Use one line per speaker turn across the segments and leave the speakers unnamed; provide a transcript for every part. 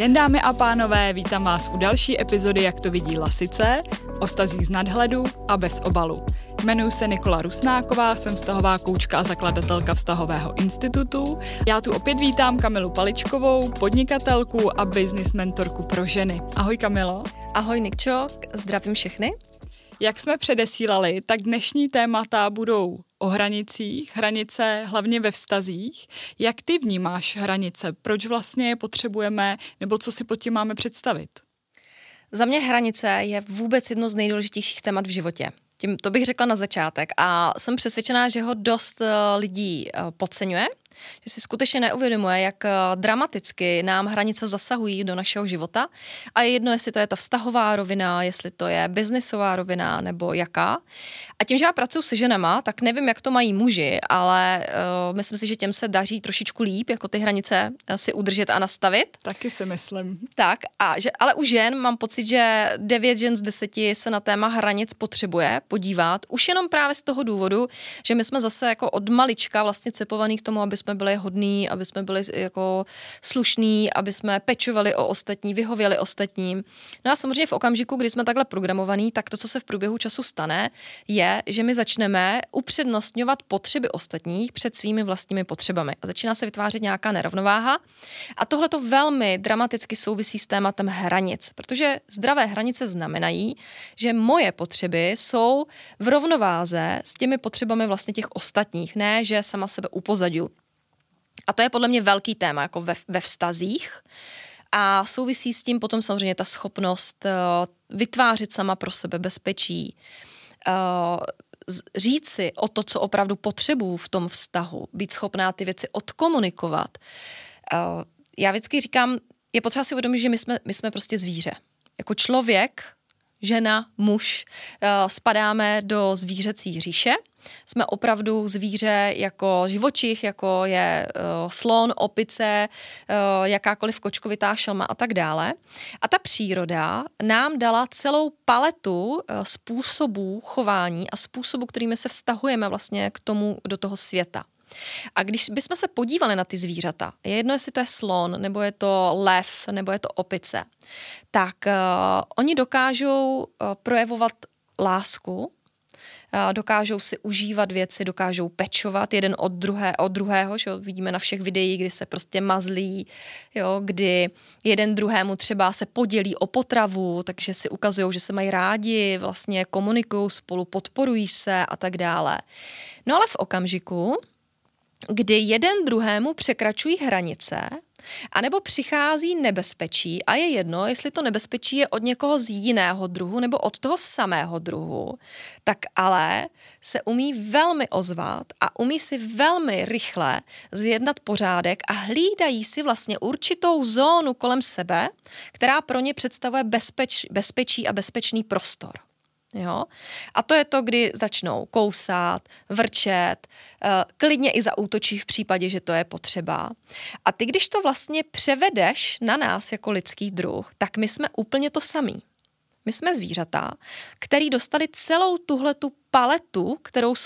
den, dámy a pánové, vítám vás u další epizody Jak to vidí Lasice, o vztazích z nadhledu a bez obalu. Jmenuji se Nikola Rusnáková, jsem vztahová koučka a zakladatelka Vztahového institutu. Já tu opět vítám Kamilu Paličkovou, podnikatelku a business mentorku pro ženy. Ahoj Kamilo.
Ahoj Nikčo, zdravím všechny.
Jak jsme předesílali, tak dnešní témata budou o hranicích, hranice hlavně ve vztazích. Jak ty vnímáš hranice? Proč vlastně je potřebujeme, nebo co si pod tím máme představit?
Za mě hranice je vůbec jedno z nejdůležitějších témat v životě. To bych řekla na začátek a jsem přesvědčená, že ho dost lidí podceňuje, že si skutečně neuvědomuje, jak dramaticky nám hranice zasahují do našeho života a je jedno, jestli to je ta vztahová rovina, jestli to je biznisová rovina nebo jaká. A tím, že já pracuji se ženama, tak nevím, jak to mají muži, ale myslím si, že těm se daří trošičku líp, jako ty hranice si udržet a nastavit.
Taky si myslím.
Tak, ale u žen mám pocit, že 9 žen z 10 se na téma hranic potřebuje podívat. Už jenom právě z toho důvodu, že my jsme zase jako od malička vlastně cepovaný k tomu, aby jsme byli hodní, aby jsme byli jako slušní, aby jsme pečovali o ostatní, vyhověli ostatním. No a samozřejmě v okamžiku, kdy jsme takhle programovaní, tak to, co se v průběhu času stane, je, že my začneme upřednostňovat potřeby ostatních před svými vlastními potřebami. A začíná se vytvářet nějaká nerovnováha. A tohle to velmi dramaticky souvisí s tématem hranic, protože zdravé hranice znamenají, že moje potřeby jsou v rovnováze s těmi potřebami vlastně těch ostatních, ne, že sama sebe upozadňuji. A to je podle mě velký téma jako ve vztazích. A souvisí s tím potom samozřejmě ta schopnost vytvářet sama pro sebe bezpečí, říct si o to, co opravdu potřebuju v tom vztahu, být schopná ty věci odkomunikovat. Já vždycky říkám, je potřeba si uvědomit, že my jsme prostě zvíře. Jako člověk, žena, muž, spadáme do zvířecí říše. Jsme opravdu zvíře jako živočich, jako je slon, opice, jakákoliv kočkovitá šelma a tak dále. A ta příroda nám dala celou paletu způsobů chování a způsobů, kterými se vztahujeme vlastně k tomu, do toho světa. A když bychom se podívali na ty zvířata, je jedno, jestli to je slon, nebo je to lev, nebo je to opice, tak oni dokážou projevovat lásku, dokážou si užívat věci, dokážou pečovat jeden od druhého, že vidíme na všech videích, kdy se prostě mazlí, jo, kdy jeden druhému třeba se podělí o potravu, takže si ukazují, že se mají rádi, vlastně komunikují spolu, podporují se a tak dále. No ale v okamžiku, kdy jeden druhému překračují hranice, anebo přichází nebezpečí a je jedno, jestli to nebezpečí je od někoho z jiného druhu nebo od toho samého druhu, tak ale se umí velmi ozvat a umí si velmi rychle zjednat pořádek a hlídají si vlastně určitou zónu kolem sebe, která pro ně představuje bezpečí a bezpečný prostor. Jo? A to je to, kdy začnou kousat, vrčet, klidně i zaútočí v případě, že to je potřeba. A ty, když to vlastně převedeš na nás jako lidský druh, tak my jsme úplně to samý. My jsme zvířata, který dostali celou tuhletu paletu,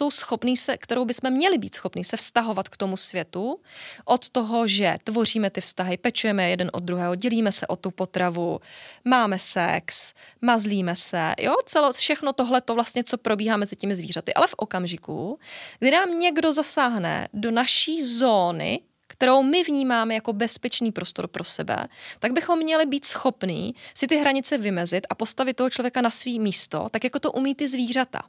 kterou bychom měli být schopni se vztahovat k tomu světu, od toho, že tvoříme ty vztahy, pečujeme jeden od druhého, dělíme se o tu potravu, máme sex, mazlíme se, jo, všechno tohleto vlastně, co probíhá mezi těmi zvířaty. Ale v okamžiku, kdy nám někdo zasáhne do naší zóny, kterou my vnímáme jako bezpečný prostor pro sebe, tak bychom měli být schopní si ty hranice vymezit a postavit toho člověka na svý místo, tak jako to umí ty zvířata.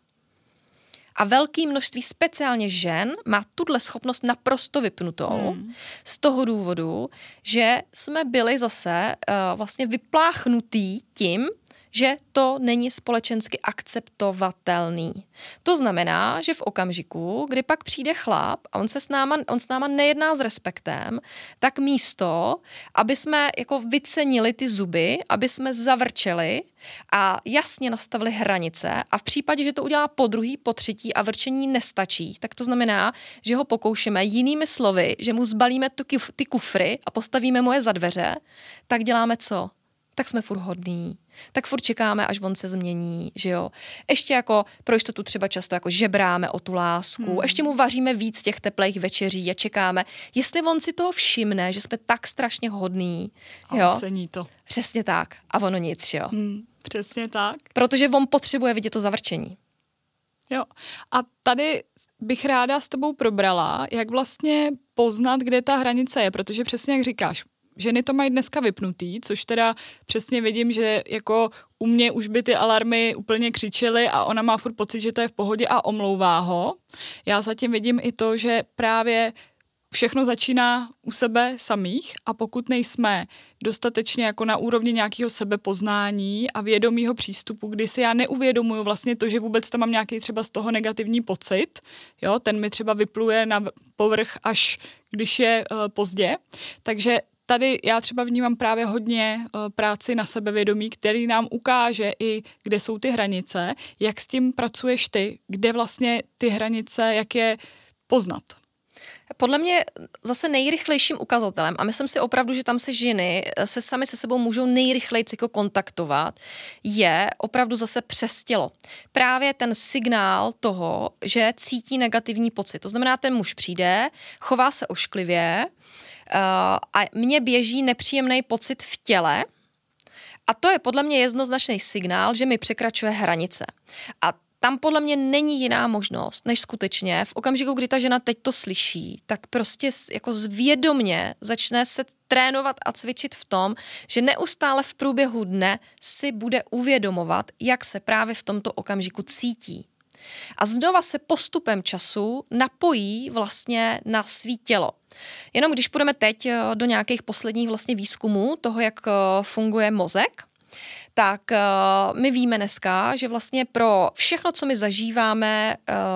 A velké množství speciálně žen má tuhle schopnost naprosto vypnutou z toho důvodu, že jsme byli zase vlastně vypláchnutí tím, že to není společensky akceptovatelný. To znamená, že v okamžiku, kdy pak přijde chlap a on s náma nejedná s respektem, tak místo, aby jsme jako vycenili ty zuby, aby jsme zavrčeli a jasně nastavili hranice a v případě, že to udělá po druhý, po třetí a vrčení nestačí, tak to znamená, že ho pokoušeme jinými slovy, že mu zbalíme ty kufry a postavíme mu je za dveře, tak děláme co? tak jsme furt hodný, tak furt čekáme, až on se změní, že jo. Ještě jako pro jistotu třeba často jako žebráme o tu lásku, ještě mu vaříme víc těch teplých večeří a čekáme, jestli on si toho všimne, že jsme tak strašně hodný, jo.
A ocení to.
Přesně tak. A ono nic, že jo.
Přesně tak.
Protože on potřebuje vidět to zavrčení.
Jo. A tady bych ráda s tebou probrala, jak vlastně poznat, kde ta hranice je, protože přesně jak říkáš, ženy to mají dneska vypnutý, což teda přesně vidím, že jako u mě už by ty alarmy úplně křičely a ona má furt pocit, že to je v pohodě a omlouvá ho. Já zatím vidím i to, že právě všechno začíná u sebe samých a pokud nejsme dostatečně jako na úrovni nějakého sebepoznání a vědomího přístupu, kdy si já neuvědomuju vlastně to, že vůbec tam mám nějaký třeba z toho negativní pocit, jo, ten mi třeba vypluje na povrch až když je pozdě, takže tady já třeba vnímám právě hodně práci na sebevědomí, který nám ukáže i, kde jsou ty hranice, jak s tím pracuješ ty, kde vlastně ty hranice, jak je poznat.
Podle mě zase nejrychlejším ukazatelem, a myslím si opravdu, že tam se ženy se sami se sebou můžou nejrychleji jako kontaktovat, je opravdu zase přes tělo. Právě ten signál toho, že cítí negativní pocit. To znamená, ten muž přijde, chová se ošklivě a mně běží nepříjemný pocit v těle a to je podle mě jednoznačný signál, že mi překračuje hranice. A tam podle mě není jiná možnost, než skutečně v okamžiku, kdy ta žena teď to slyší, tak prostě jako zvědomně začne se trénovat a cvičit v tom, že neustále v průběhu dne si bude uvědomovat, jak se právě v tomto okamžiku cítí. A znova se postupem času napojí vlastně na svý tělo. Jenom když půjdeme teď do nějakých posledních vlastně výzkumů toho, jak funguje mozek, tak my víme dneska, že vlastně pro všechno, co my zažíváme,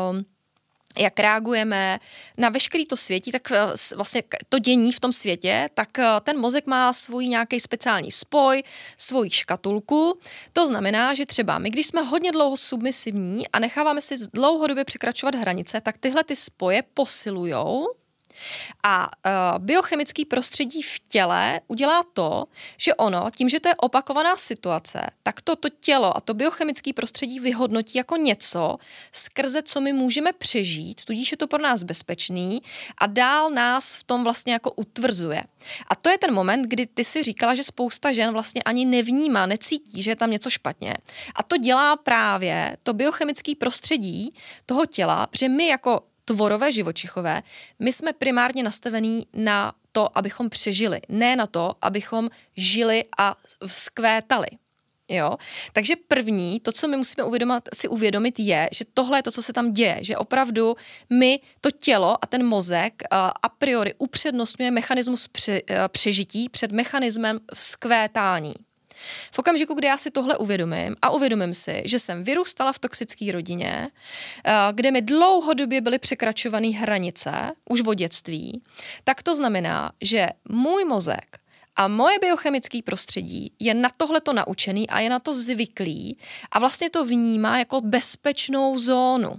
jak reagujeme na veškerý to světí, tak vlastně to dění v tom světě, tak ten mozek má svůj nějaký speciální spoj, svoji škatulku. To znamená, že třeba my, když jsme hodně dlouho submisivní a necháváme si dlouhodobě překračovat hranice, tak tyhle ty spoje posilujou. A biochemický prostředí v těle udělá to, že ono, tím, že to je opakovaná situace, tak to tělo a to biochemické prostředí vyhodnotí jako něco, skrze co my můžeme přežít, tudíž je to pro nás bezpečný a dál nás v tom vlastně jako utvrzuje. A to je ten moment, kdy ty si říkala, že spousta žen vlastně ani nevnímá, necítí, že je tam něco špatně. A to dělá právě to biochemické prostředí toho těla, protože my jako tvorové živočichové, my jsme primárně nastavení na to, abychom přežili, ne na to, abychom žili a vzkvétali. Jo? Takže první, to, co my musíme si uvědomit, je, že tohle je to, co se tam děje, že opravdu my, to tělo a ten mozek a priori upřednostňuje mechanismus přežití před mechanismem vzkvétání. V okamžiku, kdy já si tohle uvědomím si, že jsem vyrůstala v toxické rodině, kde mi dlouhodobě byly překračované hranice, už od dětství, tak to znamená, že můj mozek a moje biochemické prostředí je na tohleto naučený a je na to zvyklý a vlastně to vnímá jako bezpečnou zónu.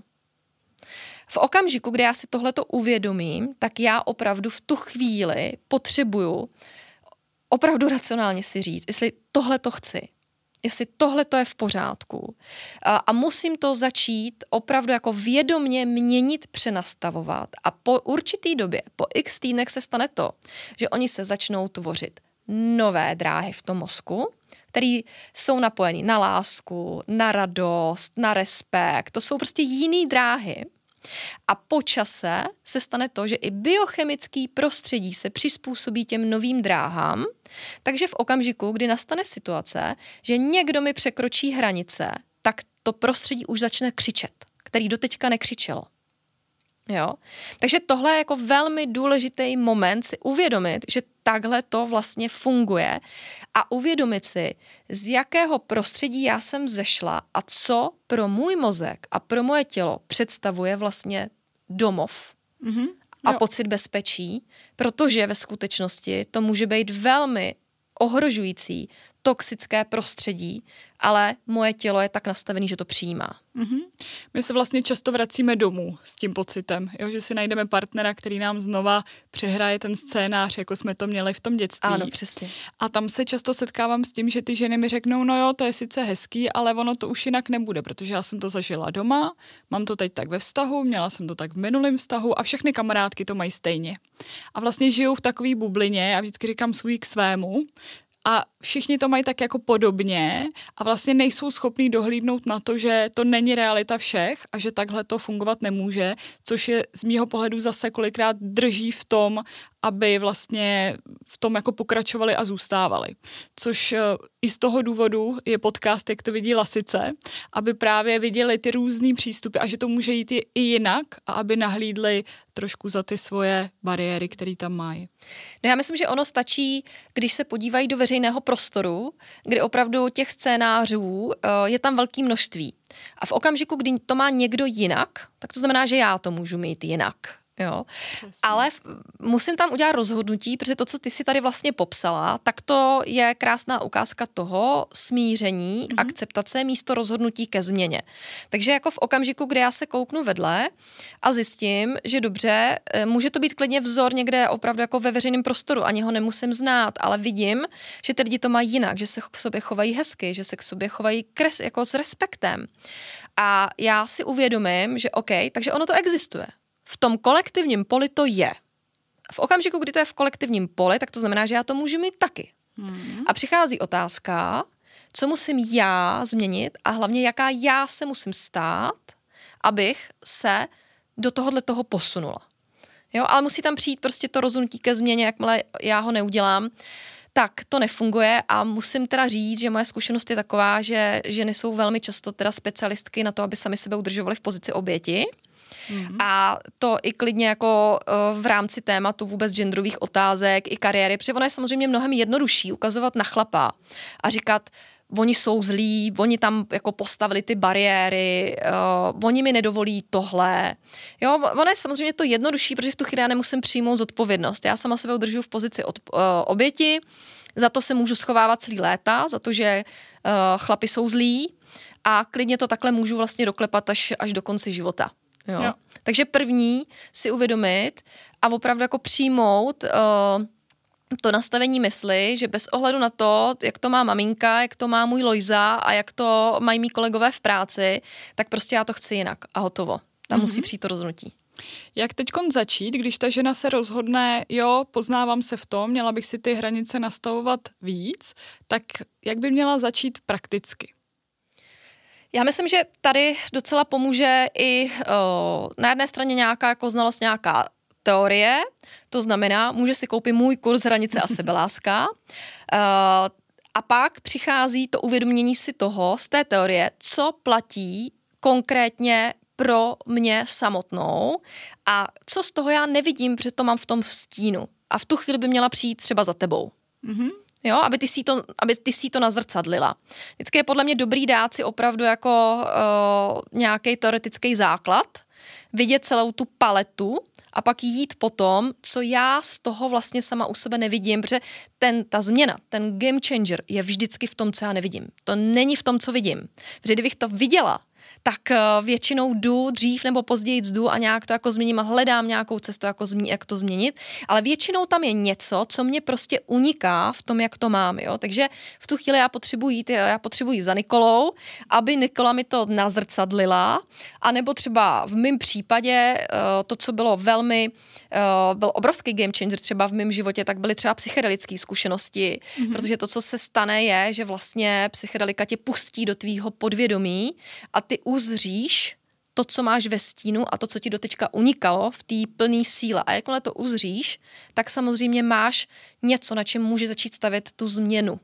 V okamžiku, kdy já si tohleto uvědomím, tak já opravdu v tu chvíli potřebuju opravdu racionálně si říct, jestli tohle to chci, jestli tohle to je v pořádku a musím to začít opravdu jako vědomě měnit, přenastavovat a po určitý době, po x týdnech se stane to, že oni se začnou tvořit nové dráhy v tom mozku, které jsou napojeny na lásku, na radost, na respekt, to jsou prostě jiný dráhy. A po čase se stane to, že i biochemický prostředí se přizpůsobí těm novým dráhám, takže v okamžiku, kdy nastane situace, že někdo mi překročí hranice, tak to prostředí už začne křičet, který doteďka nekřičelo. Jo? Takže tohle je jako velmi důležitý moment si uvědomit, že takhle to vlastně funguje a uvědomit si, z jakého prostředí já jsem zešla a co pro můj mozek a pro moje tělo představuje vlastně domov a pocit bezpečí, protože ve skutečnosti to může být velmi ohrožující toxické prostředí, ale moje tělo je tak nastavené, že to přijímá.
Mm-hmm. My se vlastně často vracíme domů s tím pocitem, jo, že si najdeme partnera, který nám znova přehraje ten scénář, jako jsme to měli v tom dětství.
Ano, přesně.
A tam se často setkávám s tím, že ty ženy mi řeknou, no jo, to je sice hezký, ale ono to už jinak nebude, protože já jsem to zažila doma, mám to teď tak ve vztahu, měla jsem to tak v minulém vztahu a všechny kamarádky to mají stejně. A vlastně žijou v takové bublině, já vždycky říkám svůj k svému, a všichni to mají tak jako podobně a vlastně nejsou schopní dohlídnout na to, že to není realita všech a že takhle to fungovat nemůže, což je z mýho pohledu zase kolikrát drží v tom, aby vlastně v tom jako pokračovali a zůstávali. Což i z toho důvodu je podcast Jak to vidí Lasice, aby právě viděli ty různý přístupy a že to může jít i jinak a aby nahlídli trošku za ty svoje bariéry, které tam mají.
No já myslím, že ono stačí, když se podívají do veřejného prostoru, kde opravdu těch scénářů je tam velké množství. A v okamžiku, kdy to má někdo jinak, tak to znamená, že já to můžu mít jinak. Jo. Ale musím tam udělat rozhodnutí, protože to, co ty si tady vlastně popsala, tak to je krásná ukázka toho smíření, akceptace místo rozhodnutí ke změně. Takže jako v okamžiku, kdy já se kouknu vedle a zjistím, že dobře, může to být klidně vzor někde opravdu jako ve veřejném prostoru, ani ho nemusím znát, ale vidím, že ty lidi to mají jinak, že se k sobě chovají hezky, že se k sobě chovají jako s respektem. A já si uvědomím, že OK, takže ono to existuje. V tom kolektivním poli to je. V okamžiku, kdy to je v kolektivním poli, tak to znamená, že já to můžu mít taky. A přichází otázka, co musím já změnit a hlavně jaká já se musím stát, abych se do toho posunula. Jo, ale musí tam přijít prostě to rozhodnutí ke změně, jakmile já ho neudělám, tak to nefunguje a musím teda říct, že moje zkušenost je taková, že ženy jsou velmi často teda specialistky na to, aby sami sebe udržovaly v pozici oběti. A to i klidně jako v rámci tématu vůbec genderových otázek i kariéry, protože ono je samozřejmě mnohem jednodušší ukazovat na chlapa a říkat, oni jsou zlí, oni tam jako postavili ty bariéry, oni mi nedovolí tohle. Jo, ono je samozřejmě to jednodušší, protože v tu chvíli já nemusím přijmout zodpovědnost. Já sama sebe udržuji v pozici oběti, za to se můžu schovávat celý léta, za to, že chlapi jsou zlí a klidně to takhle můžu vlastně doklepat až do konce života. Jo. Takže první si uvědomit a opravdu jako přijmout to nastavení mysli, že bez ohledu na to, jak to má maminka, jak to má můj Lojza a jak to mají mý kolegové v práci, tak prostě já to chci jinak a hotovo. Tam musí přijít to rozhodnutí.
Jak teďkon začít, když ta žena se rozhodne, jo, poznávám se v tom, měla bych si ty hranice nastavovat víc, tak jak by měla začít prakticky?
Já myslím, že tady docela pomůže i na jedné straně nějaká jako znalost, nějaká teorie, to znamená, může si koupit můj kurz Hranice a sebeláska a pak přichází to uvědomění si toho z té teorie, co platí konkrétně pro mě samotnou a co z toho já nevidím, protože to mám v tom stínu. A v tu chvíli by měla přijít třeba za tebou. Jo, aby ty si to nazrcadlila. Vždycky je podle mě dobrý dát si opravdu jako nějaký teoretický základ, vidět celou tu paletu a pak jít po tom, co já z toho vlastně sama u sebe nevidím, protože ta změna, ten game changer je vždycky v tom, co já nevidím. To není v tom, co vidím. Protože kdybych to viděla, tak většinou jdu dřív nebo později jdu a nějak to jako změním a hledám nějakou cestu, jak to změnit, ale většinou tam je něco, co mě prostě uniká v tom, jak to mám, jo? Takže v tu chvíli já potřebuji za Nikolou, aby Nikola mi to nazrcadlila, anebo třeba v mém případě to, co bylo byl obrovský game changer třeba v mém životě, tak byly třeba psychedelické zkušenosti, protože to, co se stane, je, že vlastně psychedelika tě pustí do tvýho podvědomí a ty uzříš to, co máš ve stínu a to, co ti doteďka unikalo v té plné síle. A jakmile to uzříš, tak samozřejmě máš něco, na čem může začít stavět tu změnu.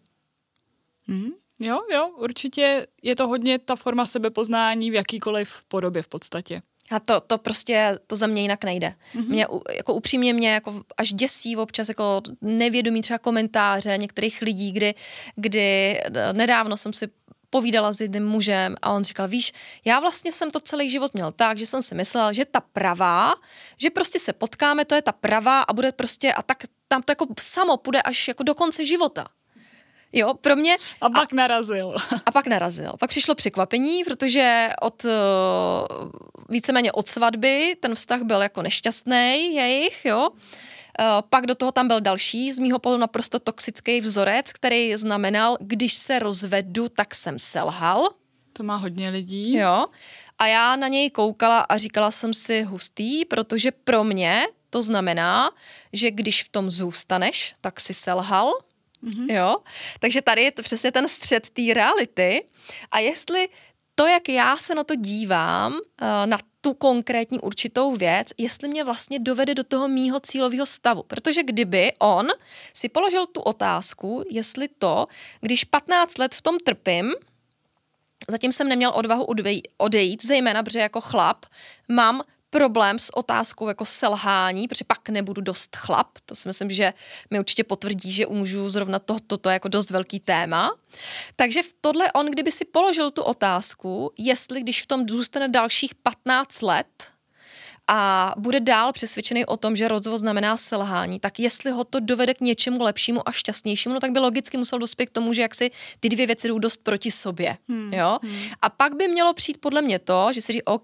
Jo, určitě je to hodně ta forma sebepoznání v jakýkoliv podobě v podstatě.
A to prostě, to za mě jinak nejde. Mě, jako upřímně mě jako až děsí občas jako nevědomí třeba komentáře některých lidí, kdy nedávno jsem si povídala s jedním mužem a on říkal, víš, já vlastně jsem to celý život měl tak, že jsem si myslela, že ta pravá, že prostě se potkáme, to je ta pravá a bude prostě, a tak tam to jako samo půjde až jako do konce života. Jo, pro mě...
A pak narazil.
Pak přišlo překvapení, protože víceméně od svatby ten vztah byl jako nešťastný jejich, jo. Pak do toho tam byl další, z mýho pohledu naprosto toxický vzorec, který znamenal, když se rozvedu, tak jsem selhal.
To má hodně lidí.
Jo. A já na něj koukala a říkala jsem si hustý, protože pro mě to znamená, že když v tom zůstaneš, tak si selhal. Mm-hmm. Jo. Takže tady je to přesně ten střed té reality. A jestli to, jak já se na to dívám, na tu konkrétní určitou věc, jestli mě vlastně dovede do toho mýho cílového stavu. Protože kdyby on si položil tu otázku, jestli to, když 15 let v tom trpím, zatím jsem neměl odvahu odejít, zejména, protože jako chlap mám problém s otázkou jako selhání, protože pak nebudu dost chlap. To si myslím, že mi určitě potvrdí, že u mužů zrovna toto je jako dost velký téma. Takže v tohle on, kdyby si položil tu otázku, jestli když v tom zůstane dalších 15 let a bude dál přesvědčený o tom, že rozvod znamená selhání, tak jestli ho to dovede k něčemu lepšímu a šťastnějšímu, no tak by logicky musel dospět k tomu, že jak si ty dvě věci jdou dost proti sobě. Jo? A pak by mělo přijít podle mě to, že si říct, OK,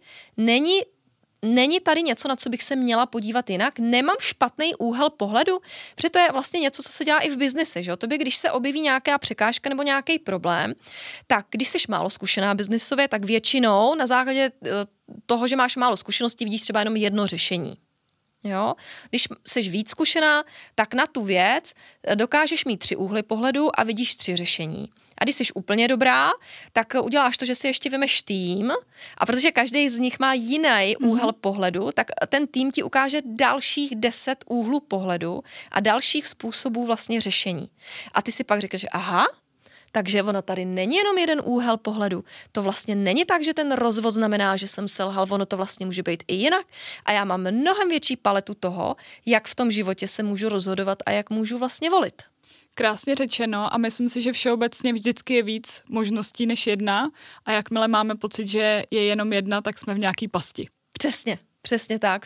není tady něco, na co bych se měla podívat jinak, nemám špatný úhel pohledu, protože to je vlastně něco, co se dělá i v biznise, že jo? Tobě, když se objeví nějaká překážka nebo nějaký problém, tak když jsi málo zkušená biznisově, tak většinou na základě toho, že máš málo zkušeností, vidíš třeba jenom jedno řešení. Jo? Když jsi víc zkušená, tak na tu věc dokážeš mít 3 úhly pohledu a vidíš 3 řešení. A když jsi úplně dobrá, tak uděláš to, že si ještě vemeš tým a protože každý z nich má jiný úhel pohledu, tak ten tým ti ukáže dalších 10 úhlů pohledu a dalších způsobů vlastně řešení. A ty si pak řekneš, aha, takže ono tady není jenom jeden úhel pohledu. To vlastně není tak, že ten rozvod znamená, že jsem selhal, ono to vlastně může být i jinak. A já mám mnohem větší paletu toho, jak v tom životě se můžu rozhodovat a jak můžu vlastně volit.
Krásně řečeno a myslím si, že všeobecně vždycky je víc možností než jedna a jakmile máme pocit, že je jenom jedna, tak jsme v nějaký pasti.
Přesně tak.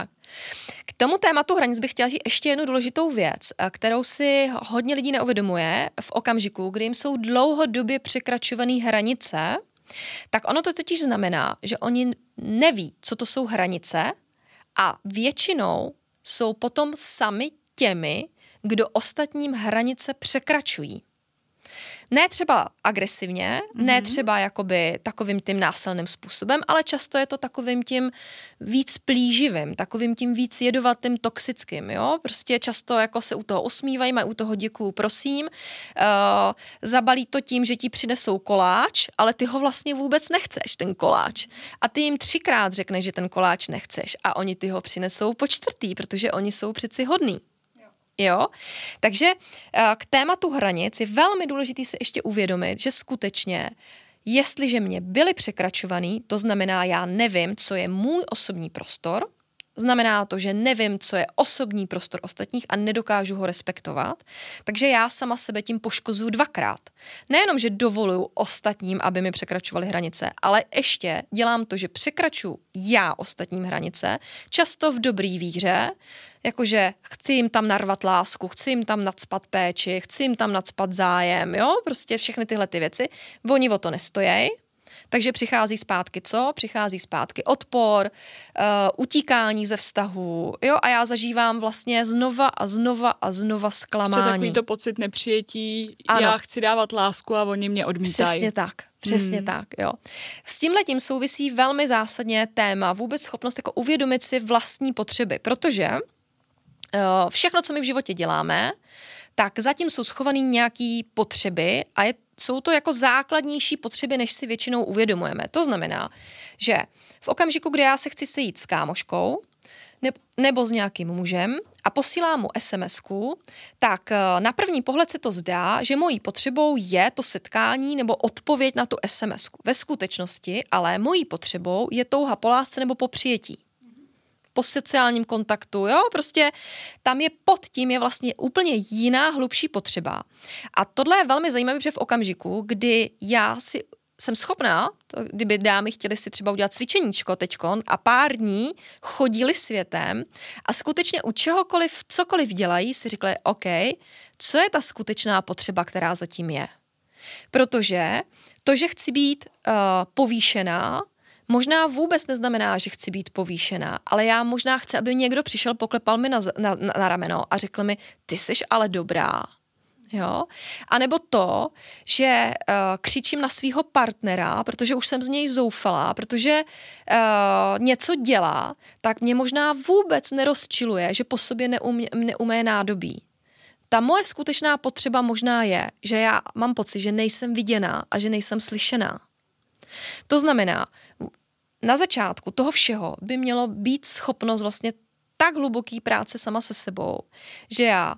K tomu tématu hranic bych chtěla říct ještě jednu důležitou věc, kterou si hodně lidí neuvědomuje v okamžiku, kdy jim jsou dlouhodobě překračované hranice, tak ono to totiž znamená, že oni neví, co to jsou hranice a většinou jsou potom sami těmi, kdo ostatním hranice překračují. Ne třeba agresivně, ne třeba jakoby takovým tím násilným způsobem, ale často je to takovým tím víc plíživým, takovým tím víc jedovatým, toxickým, jo? Prostě často jako se u toho usmívají, mají u toho děkuju, prosím, zabalí to tím, že ti přinesou koláč, ale ty ho vlastně vůbec nechceš, ten koláč. A ty jim 3krát řekneš, že ten koláč nechceš a oni ty ho přinesou po 4., protože oni jsou přeci hodný. Jo? Takže k tématu hranic je velmi důležité si ještě uvědomit, že skutečně, jestliže mě byly překračovaný, to znamená, já nevím, co je můj osobní prostor, znamená to, že nevím, co je osobní prostor ostatních a nedokážu ho respektovat, takže já sama sebe tím poškozuju 2krát. Nejenom, že dovoluju ostatním, aby mi překračovali hranice, ale ještě dělám to, že překračuju já ostatním hranice, často v dobrý víře, jakože chci jim tam narvat lásku, chci jim tam nacpat péči, chci jim tam nacpat zájem, jo, prostě všechny tyhle ty věci. Oni o to nestojí, takže přichází zpátky co? Přichází zpátky odpor, utíkání ze vztahu, jo, a já zažívám vlastně znova zklamání.
Ještě takový to pocit nepřijetí, ano. Já chci dávat lásku a oni mě odmítají.
Přesně tak, jo. S tímhletím souvisí velmi zásadně téma vůbec schopnost jako uvědomit si vlastní potřeby, protože všechno, co my v životě děláme, tak zatím jsou schovaný nějaký potřeby a jsou to jako základnější potřeby, než si většinou uvědomujeme. To znamená, že v okamžiku, kdy já se chci sejít s kámoškou nebo s nějakým mužem a posílám mu SMS-ku, tak na první pohled se to zdá, že mojí potřebou je to setkání nebo odpověď na tu SMS-ku. Ve skutečnosti ale mojí potřebou je touha po lásce nebo po přijetí. Po sociálním kontaktu, jo, prostě tam je pod tím je vlastně úplně jiná, hlubší potřeba. A tohle je velmi zajímavé, protože v okamžiku, kdy já si jsem schopná, kdyby dámy chtěly si třeba udělat cvičeníčko teďkon a pár dní chodili světem a skutečně u čehokoliv, cokoliv dělají, si řekli, OK, co je ta skutečná potřeba, která zatím je. Protože to, že chci být povýšená, možná vůbec neznamená, že chci být povýšená, ale já možná chci, aby někdo přišel, poklepal mi na rameno a řekl mi, ty jsi ale dobrá. Jo? A nebo to, že křičím na svého partnera, protože už jsem z něj zoufalá, protože něco dělá, tak mě možná vůbec nerozčiluje, že po sobě neumé nádobí. Ta moje skutečná potřeba možná je, že já mám pocit, že nejsem viděná a že nejsem slyšená. To znamená, na začátku toho všeho by mělo být schopnost vlastně tak hluboký práce sama se sebou, že já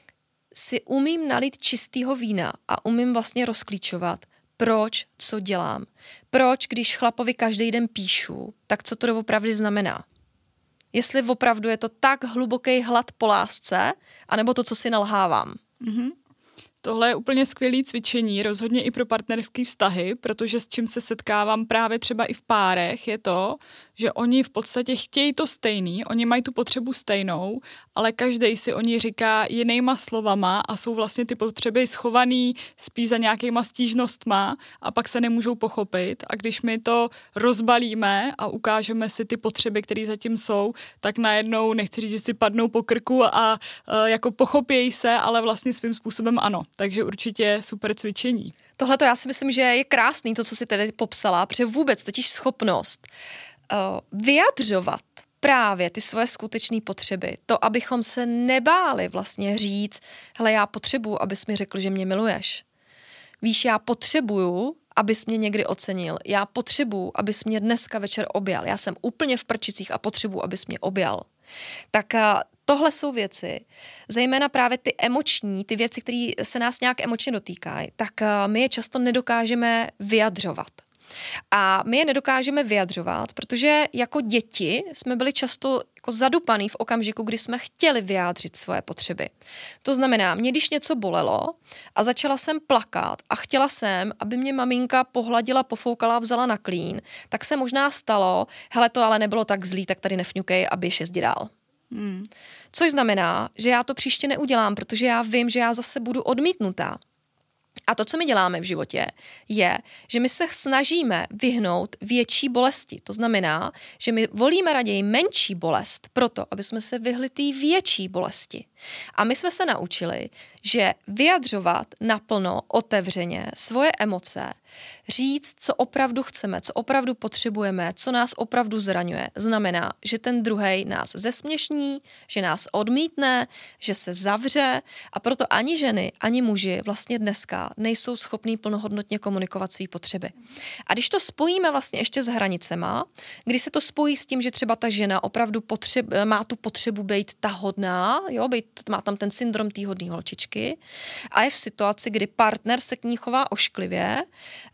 si umím nalít čistýho vína a umím vlastně rozklíčovat, proč, co dělám. Proč, když chlapovi každý den píšu, tak co to doopravdy znamená. Jestli opravdu je to tak hluboký hlad po lásce, anebo to, co si nalhávám.
Mm-hmm. Tohle je úplně skvělé cvičení, rozhodně i pro partnerské vztahy, protože s čím se setkávám právě třeba i v párech, je to, že oni v podstatě chtějí to stejný, oni mají tu potřebu stejnou, ale každej si o ní říká jinýma slovama a jsou vlastně ty potřeby schovaný spíš za nějakýma stížnostma a pak se nemůžou pochopit. A když my to rozbalíme a ukážeme si ty potřeby, které zatím jsou, tak najednou, nechci říct, že si padnou po krku a jako pochopějí se, ale vlastně svým způsobem ano. Takže určitě super cvičení.
Tohle to já si myslím, že je krásný, to, co si tady popsala, protože vůbec totiž schopnost vyjadřovat právě ty svoje skutečné potřeby. To, abychom se nebáli vlastně říct, hele, já potřebuju, abys mi řekl, že mě miluješ. Víš, já potřebuju, abys mě někdy ocenil. Já potřebuju, abys mě dneska večer objal. Já jsem úplně v prčicích a potřebuju, abys mě objal. Tak tohle jsou věci, zejména právě ty emoční, ty věci, které se nás nějak emočně dotýkají, tak my je často nedokážeme vyjadřovat. A my je nedokážeme vyjadřovat, protože jako děti jsme byli často jako zadupaný v okamžiku, kdy jsme chtěli vyjádřit svoje potřeby. To znamená, mě když něco bolelo a začala jsem plakat a chtěla jsem, aby mě maminka pohladila, pofoukala a vzala na klín, tak se možná stalo, hele, to ale nebylo tak zlý, tak tady nefňukej a běž jezdit dál. Což znamená, že já to příště neudělám, protože já vím, že já zase budu odmítnutá. A to, co my děláme v životě, je, že my se snažíme vyhnout větší bolesti. To znamená, že my volíme raději menší bolest proto, aby jsme se vyhli té větší bolesti. A my jsme se naučili, že vyjadřovat naplno, otevřeně svoje emoce, říct, co opravdu chceme, co opravdu potřebujeme, co nás opravdu zraňuje, znamená, že ten druhej nás zesměšní, že nás odmítne, že se zavře a proto ani ženy, ani muži vlastně dneska nejsou schopní plnohodnotně komunikovat své potřeby. A když to spojíme vlastně ještě s hranicema, když se to spojí s tím, že třeba ta žena opravdu má tu potřebu být ta hodná, jo, má tam ten syndrom té hodné holčičky a je v situaci, kdy partner se k ní chová ošklivě,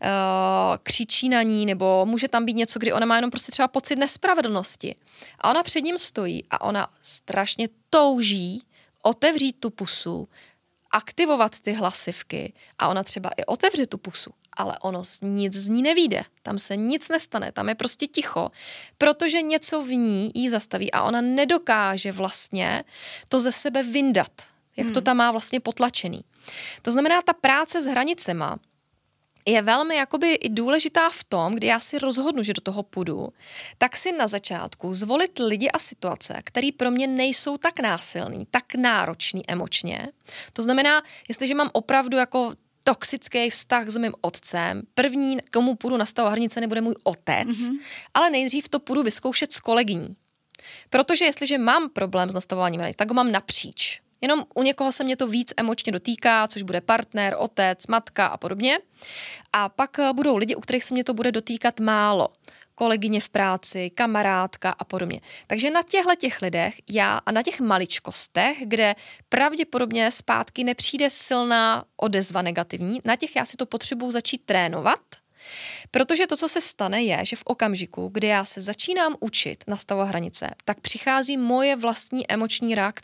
křičí na ní, nebo může tam být něco, kdy ona má jenom prostě třeba pocit nespravedlnosti. A ona před ním stojí a ona strašně touží otevřít tu pusu, aktivovat ty hlasivky a ona třeba i otevře tu pusu, ale ono nic z ní nevyjde. Tam se nic nestane, tam je prostě ticho, protože něco v ní jí zastaví a ona nedokáže vlastně to ze sebe vyndat, jak to tam má vlastně potlačený. To znamená, ta práce s hranicema je velmi jakoby i důležitá v tom, kdy já si rozhodnu, že do toho půjdu, tak si na začátku zvolit lidi a situace, které pro mě nejsou tak násilný, tak náročný emočně. To znamená, jestliže mám opravdu jako toxický vztah s mým otcem, první, komu půjdu nastavovat hranice, nebude můj otec, ale nejdřív to půjdu vyzkoušet s kolegyní. Protože jestliže mám problém s nastavováním hranic, tak ho mám napříč. Jenom u někoho se mě to víc emočně dotýká, což bude partner, otec, matka a podobně. A pak budou lidi, u kterých se mě to bude dotýkat málo. Kolegyně v práci, kamarádka a podobně. Takže na těch lidech a na těch maličkostech, kde pravděpodobně zpátky nepřijde silná odezva negativní, na těch já si to potřebuji začít trénovat, protože to, co se stane, je, že v okamžiku, kdy já se začínám učit nastavovat hranice, tak přichází moje vlastní emoční reakce.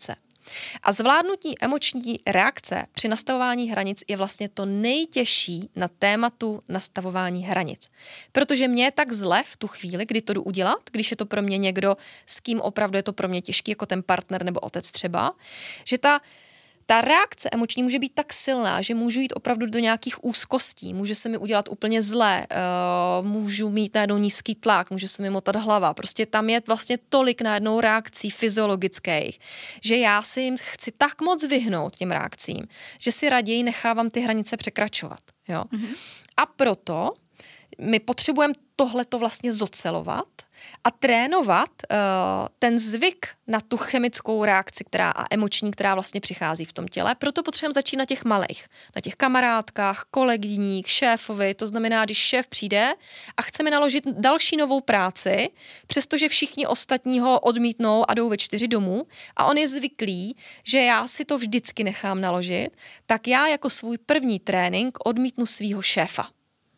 A zvládnutí emoční reakce při nastavování hranic je vlastně to nejtěžší na tématu nastavování hranic. Protože mě je tak zle v tu chvíli, kdy to jdu udělat, když je to pro mě někdo, s kým opravdu je to pro mě těžký, jako ten partner nebo otec třeba, že ta reakce emoční může být tak silná, že můžu jít opravdu do nějakých úzkostí, může se mi udělat úplně zlé, můžu mít najednou nízký tlak, může se mi motat hlava. Prostě tam je vlastně tolik najednou reakcí fyziologických, že já si jim chci tak moc vyhnout těm reakcím, že si raději nechávám ty hranice překračovat. Jo? Mm-hmm. A proto my potřebujeme tohleto vlastně zocelovat a trénovat ten zvyk na tu chemickou reakci a emoční, která vlastně přichází v tom těle. Proto potřebujeme začít na těch malých, na těch kamarádkách, kolegyních, šéfovi. To znamená, když šéf přijde a chce mi naložit další novou práci, přestože všichni ostatní ho odmítnou a jdou ve 4 domů a on je zvyklý, že já si to vždycky nechám naložit, tak já jako svůj první trénink odmítnu svýho šéfa.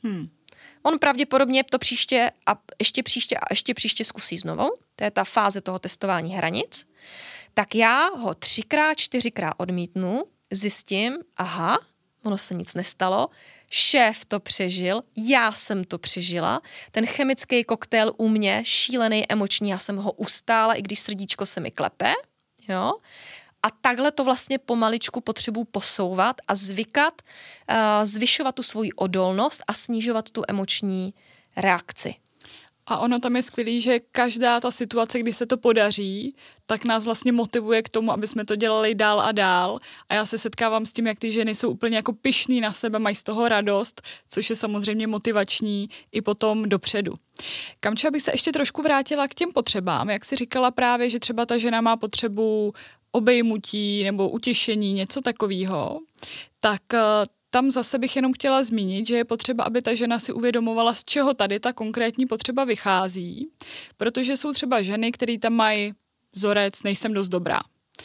On pravděpodobně to příště a ještě příště zkusí znovu. To je ta fáze toho testování hranic. Tak já ho 3x, 4x odmítnu, zjistím, aha, ono se nic nestalo, šéf to přežil, já jsem to přežila, ten chemický koktejl u mě, šílený, emoční, já jsem ho ustála, i když srdíčko se mi klepe, jo. A takhle to vlastně pomaličku potřebuji posouvat a zvykat, zvyšovat tu svoji odolnost a snižovat tu emoční reakci.
A ono tam je skvělý, že každá ta situace, kdy se to podaří, tak nás vlastně motivuje k tomu, aby jsme to dělali dál a dál. A já se setkávám s tím, jak ty ženy jsou úplně jako pyšný na sebe, mají z toho radost, což je samozřejmě motivační i potom dopředu. Kamčo, abych se ještě trošku vrátila k těm potřebám. Jak jsi říkala právě, že třeba ta žena má potřebu obejmutí nebo utěšení, něco takového, tak tam zase bych jenom chtěla zmínit, že je potřeba, aby ta žena si uvědomovala, z čeho tady ta konkrétní potřeba vychází, protože jsou třeba ženy, které tam mají vzorec, nejsem dost dobrá.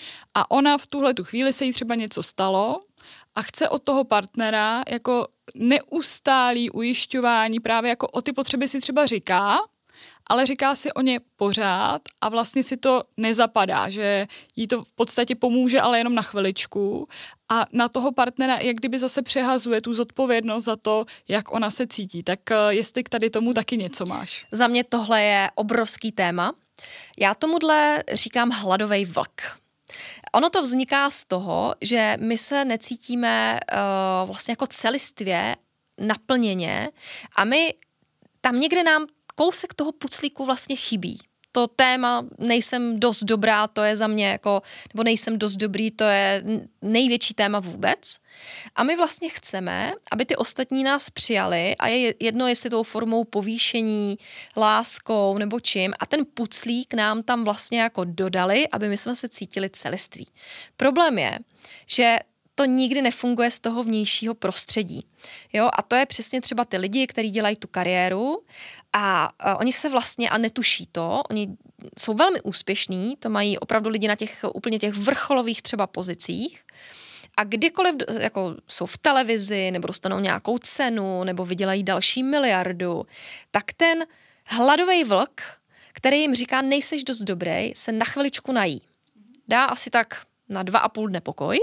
A ona v tuhletu chvíli se jí třeba něco stalo a chce od toho partnera jako neustálý ujišťování, právě jako o ty potřeby si třeba říká, ale říká si o ně pořád a vlastně si to nezapadá, že jí to v podstatě pomůže, ale jenom na chviličku a na toho partnera jak kdyby zase přehazuje tu zodpovědnost za to, jak ona se cítí. Tak jestli k tady tomu taky něco máš.
Za mě tohle je obrovský téma. Já tomuhle říkám hladovej vlk. Ono to vzniká z toho, že my se necítíme vlastně jako celistvě naplněně a my tam někde nám kousek toho puclíku vlastně chybí. To téma nejsem dost dobrá, to je za mě jako, nebo nejsem dost dobrý, to je největší téma vůbec. A my vlastně chceme, aby ty ostatní nás přijali a je jedno, jestli tou formou povýšení, láskou nebo čím a ten puclík nám tam vlastně jako dodali, aby my jsme se cítili celiství. Problém je, že to nikdy nefunguje z toho vnějšího prostředí. Jo? A to je přesně třeba ty lidi, kteří dělají tu kariéru a oni se vlastně, a netuší to, oni jsou velmi úspěšní, to mají opravdu lidi na těch úplně těch vrcholových třeba pozicích a kdykoliv jako jsou v televizi nebo dostanou nějakou cenu nebo vydělají další miliardu, tak ten hladovej vlk, který jim říká nejseš dost dobrý, se na chviličku nají. Dá asi tak na 2,5 dne pokoj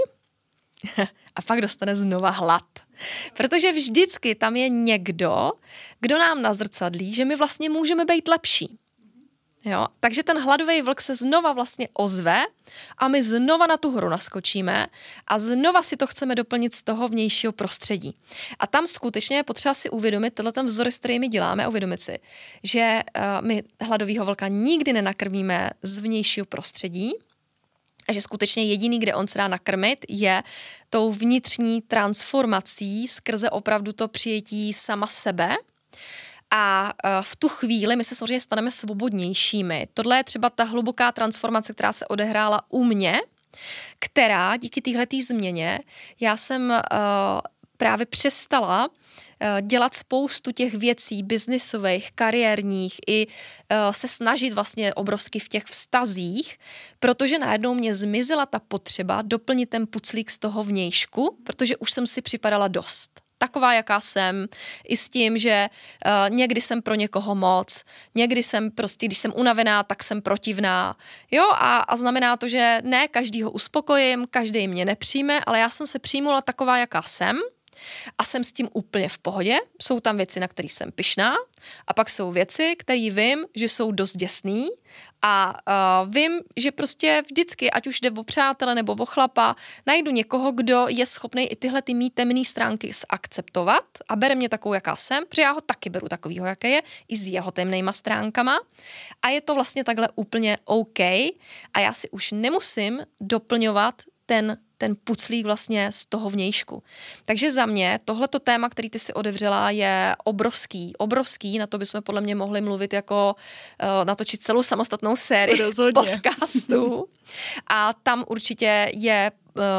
a pak dostane znova hlad. Protože vždycky tam je někdo, kdo nám nazrcadlí, že my vlastně můžeme být lepší. Jo? Takže ten hladový vlk se znova vlastně ozve a my znova na tu hru naskočíme a znova si to chceme doplnit z toho vnějšího prostředí. A tam skutečně je potřeba si uvědomit, tenhle ten vzor, s kterými děláme, uvědomit si, že my hladovýho vlka nikdy nenakrmíme z vnějšího prostředí, a že skutečně jediný, kde on se dá nakrmit, je tou vnitřní transformací skrze opravdu to přijetí sama sebe. A v tu chvíli my se samozřejmě staneme svobodnějšími. Tohle je třeba ta hluboká transformace, která se odehrála u mě, která díky téhletý změně já jsem právě přestala dělat spoustu těch věcí biznisových, kariérních i se snažit vlastně obrovsky v těch vztazích, protože najednou mě zmizela ta potřeba doplnit ten puclík z toho vnějšku, protože už jsem si připadala dost. taková, jaká jsem, i s tím, že někdy jsem pro někoho moc, někdy jsem prostě, když jsem unavená, tak jsem protivná. Jo, a znamená to, že ne každýho uspokojím, každý mě nepřijme, ale já jsem se přijmula taková, jaká jsem a jsem s tím úplně v pohodě. Jsou tam věci, na které jsem pyšná a pak jsou věci, které vím, že jsou dost děsný a vím, že prostě vždycky, ať už jde o přátele nebo o chlapa, najdu někoho, kdo je schopný i tyhle ty mý temné stránky zakceptovat a bere mě takovou, jaká jsem, protože já ho taky beru takovýho, jaké je, i s jeho temnejma stránkama a je to vlastně takhle úplně OK a já si už nemusím doplňovat ten puclík vlastně z toho vnějšku. Takže za mě tohleto téma, který ty si otevřela, je obrovský, na to bychom podle mě mohli mluvit jako natočit celou samostatnou sérii podcastů. A tam určitě je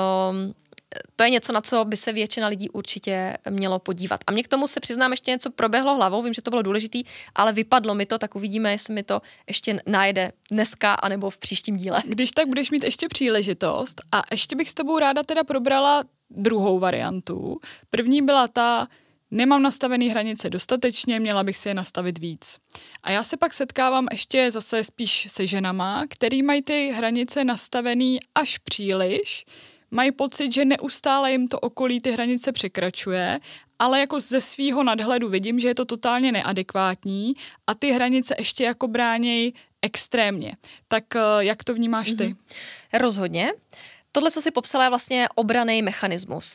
to je něco, na co by se většina lidí určitě mělo podívat. A mě k tomu se přiznám, ještě něco proběhlo hlavou, vím, že to bylo důležitý, ale vypadlo mi to, tak uvidíme, jestli mi to ještě najde dneska anebo v příštím díle.
Když tak budeš mít ještě příležitost a ještě bych s tebou ráda teda probrala druhou variantu. První byla ta, nemám nastavený hranice dostatečně, měla bych si je nastavit víc. A já se pak setkávám ještě zase spíš se ženama, který mají ty hranice nastavený až příliš, mají pocit, že neustále jim to okolí ty hranice překračuje, ale jako ze svýho nadhledu vidím, že je to totálně neadekvátní a ty hranice ještě jako bráněj extrémně. Tak jak to vnímáš ty?
Rozhodně. Tohle, co si popsala, je vlastně obranný mechanismus.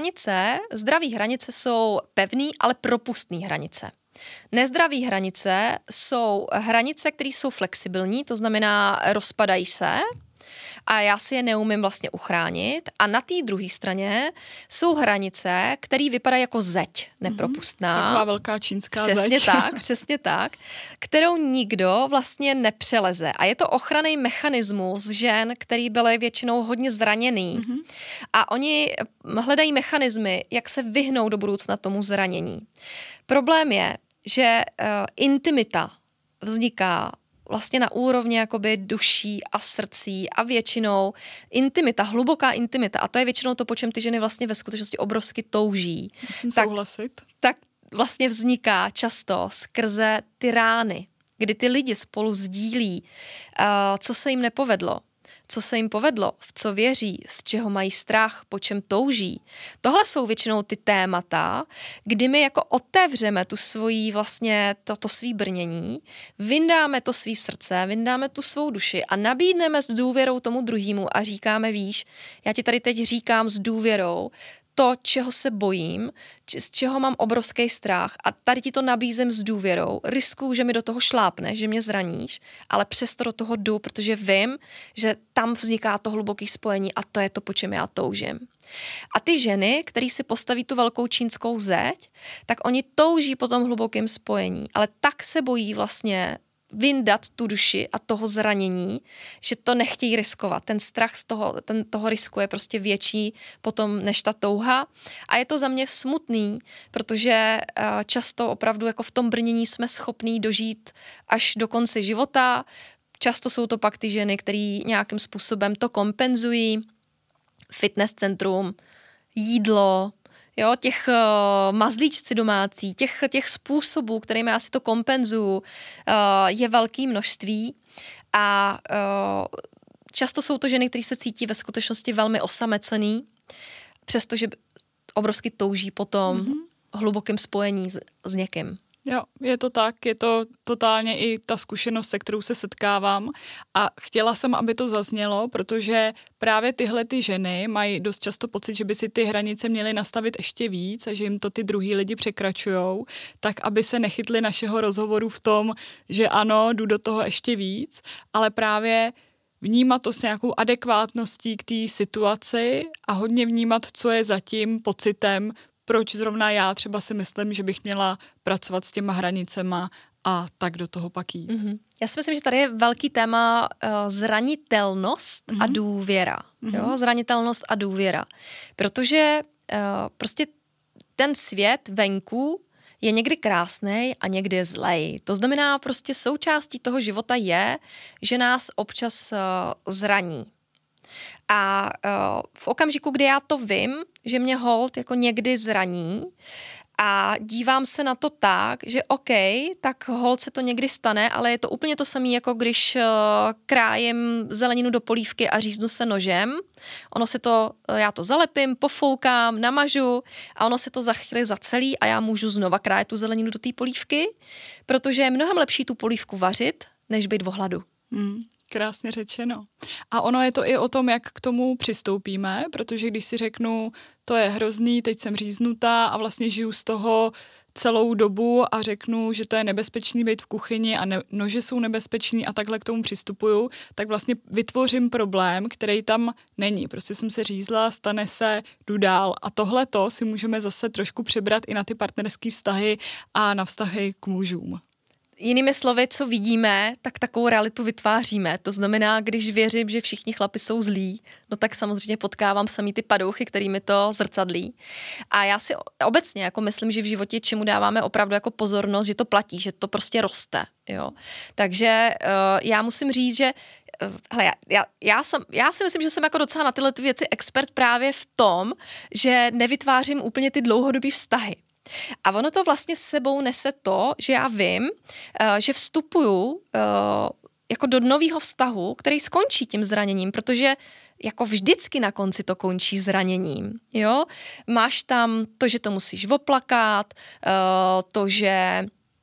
Zdraví hranice jsou pevný, ale propustný hranice. Nezdraví hranice jsou hranice, které jsou flexibilní, to znamená rozpadají se, a já si je neumím vlastně uchránit. A na té druhé straně jsou hranice, které vypadají jako zeď nepropustná.
Taková velká čínská zeď.
Přesně tak, kterou nikdo vlastně nepřeleze. A je to ochranný mechanismus žen, který byly většinou hodně zraněný. A oni hledají mechanismy, jak se vyhnout do budoucna tomu zranění. Problém je, že intimita vzniká vlastně na úrovni jakoby duší a srdcí a většinou intimita, hluboká intimita, a to je většinou to, po čem ty ženy vlastně ve skutečnosti obrovsky touží.
Musím souhlasit.
Tak vlastně vzniká často skrze ty rány, kdy ty lidi spolu sdílí, co se jim nepovedlo, co se jim povedlo, v co věří, z čeho mají strach, po čem touží. Tohle jsou většinou ty témata, kdy my jako otevřeme tu svoji vlastně, to svý brnění, vyndáme to svý srdce, vyndáme tu svou duši a nabídneme s důvěrou tomu druhému a říkáme, víš, já ti tady teď říkám s důvěrou, to, čeho se bojím, z čeho mám obrovský strach a tady ti to nabízím s důvěrou, riskuju, že mi do toho šlápneš, že mě zraníš, ale přesto do toho jdu, protože vím, že tam vzniká to hluboké spojení a to je to, po čem já toužím. A ty ženy, které si postaví tu velkou čínskou zeď, tak oni touží po tom hlubokém spojení, ale tak se bojí vlastně vyndat tu duši a toho zranění, že to nechtějí riskovat. Ten strach z toho risku je prostě větší potom než ta touha. A je to za mě smutný, protože často opravdu jako v tom brnění jsme schopní dožít až do konce života. Často jsou to pak ty ženy, které nějakým způsobem to kompenzují. Fitness centrum, jídlo, jo, těch mazlíčci domácí, těch způsobů, kterými já si to kompenzuju, je velké množství a často jsou to ženy, které se cítí ve skutečnosti velmi osamocený, přestože obrovsky touží po tom hlubokém spojení s někým.
Jo, je to tak, je to totálně i ta zkušenost, se kterou se setkávám a chtěla jsem, aby to zaznělo, protože právě tyhle ty ženy mají dost často pocit, že by si ty hranice měly nastavit ještě víc a že jim to ty druhý lidi překračujou, tak aby se nechytli našeho rozhovoru v tom, že ano, jdu do toho ještě víc, ale právě vnímat to s nějakou adekvátností k té situaci a hodně vnímat, co je za tím pocitem, proč zrovna já třeba si myslím, že bych měla pracovat s těma hranicema a tak do toho pak jít.
Já si myslím, že tady je velký téma zranitelnost a důvěra. Jo? Zranitelnost a důvěra. Protože prostě ten svět venku je někdy krásnej a někdy je zlej. To znamená, prostě součástí toho života je, že nás občas zraní. A v okamžiku, kdy já to vím, že mě hold jako někdy zraní a dívám se na to tak, že OK, tak hold se to někdy stane, ale je to úplně to samé, jako když krájím zeleninu do polívky a říznu se nožem. Já to zalepím, pofoukám, namažu a ono se to za chvíli zacelí a já můžu znova krájet tu zeleninu do té polívky, protože je mnohem lepší tu polívku vařit, než být v hladu.
Krásně řečeno. A ono je to i o tom, jak k tomu přistoupíme, protože když si řeknu, to je hrozný, teď jsem říznutá a vlastně žiju z toho celou dobu a řeknu, že to je nebezpečný být v kuchyni a nože jsou nebezpečný a takhle k tomu přistupuju, tak vlastně vytvořím problém, který tam není. Prostě jsem se řízla, stane se, jdu dál. A tohleto si můžeme zase trošku přebrat i na ty partnerské vztahy a na vztahy k mužům.
Jinými slovy, co vidíme, tak takovou realitu vytváříme. To znamená, když věřím, že všichni chlapi jsou zlí, no tak samozřejmě potkávám samý ty padouchy, kterými to zrcadlí. A já si obecně jako myslím, že v životě čemu dáváme opravdu jako pozornost, že to platí, že to prostě roste. Jo? Takže já musím říct, že hele, já si myslím, že jsem jako docela na tyhle věci expert právě v tom, že nevytvářím úplně ty dlouhodobý vztahy. A ono to vlastně s sebou nese to, že já vím, že vstupuju jako do nového vztahu, který skončí tím zraněním, protože jako vždycky na konci to končí zraněním, jo. Máš tam to, že to musíš oplakat, to, že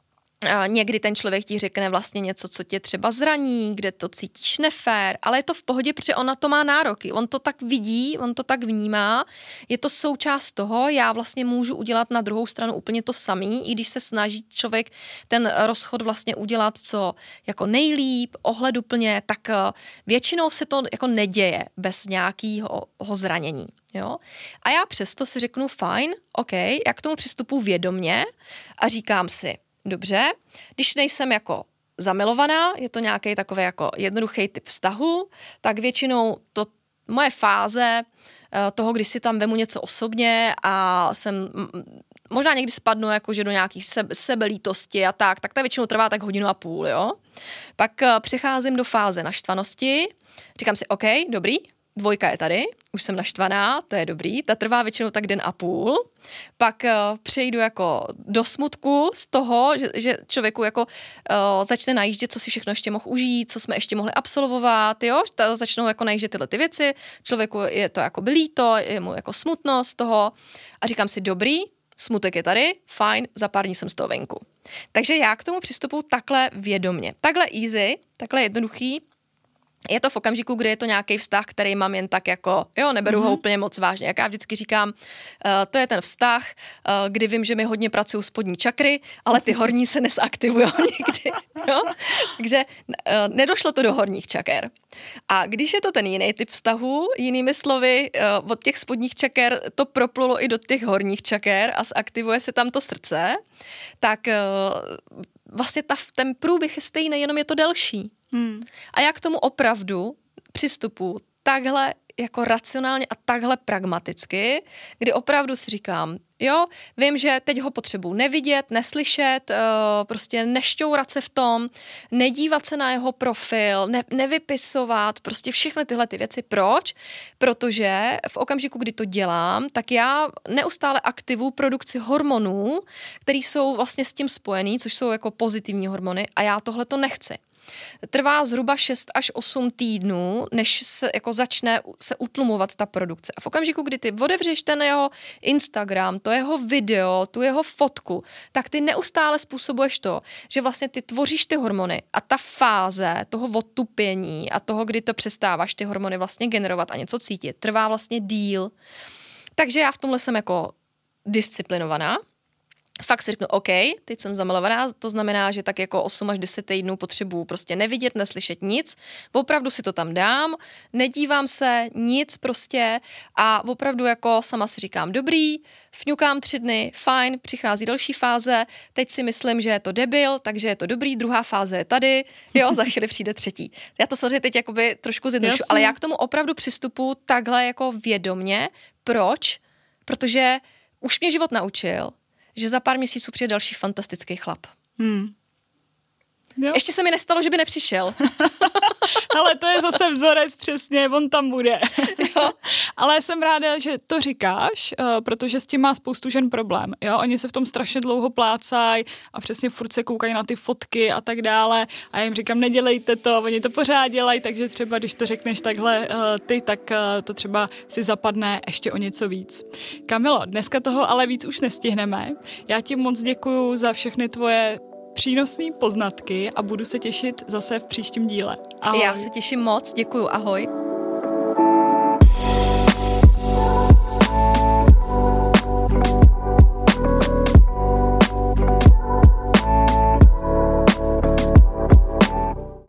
někdy ten člověk ti řekne vlastně něco, co tě třeba zraní, kde to cítíš nefér, ale je to v pohodě, protože on na to má nároky. On to tak vidí, on to tak vnímá, je to součást toho, já vlastně můžu udělat na druhou stranu úplně to samý, i když se snaží člověk ten rozchod vlastně udělat co jako nejlíp, ohleduplně, tak většinou se to jako neděje bez nějakého zranění. Jo? A já přesto si řeknu fajn, OK, já k tomu přistupuji vědomně a říkám si, dobře, když nejsem jako zamilovaná, je to nějaký takový jako jednoduchý typ vztahu, tak většinou to moje fáze toho, když si tam vemu něco osobně a jsem možná někdy spadnu jakože do nějaký sebelítosti a tak ta většinou trvá tak 1,5 hodiny, jo. Pak přecházím do fáze naštvanosti, říkám si, OK, dobrý, 2 je tady, už jsem naštvaná, to je dobrý, ta trvá většinou tak 1,5 den. Pak přejdu jako do smutku z toho, že člověku jako začne najíždět, co si všechno ještě mohl užít, co jsme ještě mohli absolvovat, jo, začnou jako najíždět tyhle ty věci, člověku je to jako líto, je mu jako smutno z toho a říkám si, dobrý, smutek je tady, fajn, za pár dní jsem z toho venku. Takže já k tomu přistupuji takhle vědomně, takhle easy, takhle jednoduchý. Je to v okamžiku, kdy je to nějaký vztah, který mám jen tak jako, jo, neberu ho úplně moc vážně. Jak já vždycky říkám, to je ten vztah, kdy vím, že mi hodně pracují spodní čakry, ale ty horní se nesaktivují nikdy. Jo? Takže nedošlo to do horních čaker. A když je to ten jiný typ vztahu, jinými slovy, od těch spodních čaker to proplulo i do těch horních čaker a zaktivuje se tam to srdce, tak vlastně ten průběh je stejný, jenom je to delší. A já k tomu opravdu přistupuji takhle jako racionálně a takhle pragmaticky, kdy opravdu si říkám, jo, vím, že teď ho potřebuji nevidět, neslyšet, prostě nešťourat se v tom, nedívat se na jeho profil, nevypisovat, prostě všechny tyhle ty věci. Proč? Protože v okamžiku, kdy to dělám, tak já neustále aktivuju produkci hormonů, které jsou vlastně s tím spojený, což jsou jako pozitivní hormony a já tohle to nechci. Trvá zhruba 6 až 8 týdnů, než se jako začne se utlumovat ta produkce. A v okamžiku, kdy ty otevřeš ten jeho Instagram, to jeho video, tu jeho fotku, tak ty neustále způsobuješ to, že vlastně ty tvoříš ty hormony a ta fáze toho odtupění a toho, kdy to přestáváš ty hormony vlastně generovat a něco cítit, trvá vlastně díl. Takže já v tomhle jsem jako disciplinovaná. Fakt si řeknu, OK, teď jsem zamilovaná, to znamená, že tak jako 8 až 10 týdnů potřebuju prostě nevidět, neslyšet nic, opravdu si to tam dám, nedívám se, nic prostě a opravdu jako sama si říkám, dobrý, fňukám 3 dny, fajn, přichází další fáze, teď si myslím, že je to debil, takže je to dobrý, druhá fáze je tady, jo, za chvíli přijde třetí. Já to samozřejmě teď jakoby trošku zjednodušu, ale já k tomu opravdu přistupuji takhle jako vědomně. Proč? Protože už mě život naučil, že za pár měsíců přijde další fantastický chlap. Jo. Ještě se mi nestalo, že by nepřišel.
Ale to je zase vzorec přesně, on tam bude. Ale jsem ráda, že to říkáš, protože s tím má spoustu žen problém. Jo? Oni se v tom strašně dlouho plácají a přesně furt se koukají na ty fotky a tak dále. A já jim říkám, nedělejte to, oni to pořád dělají, takže třeba když to řekneš takhle ty, tak to třeba si zapadne ještě o něco víc. Kamilo, dneska toho ale víc už nestihneme. Já ti moc děkuju za všechny tvoje přínosné poznatky a budu se těšit zase v příštím díle. Ahoj.
Já se těším moc, děkuju, ahoj.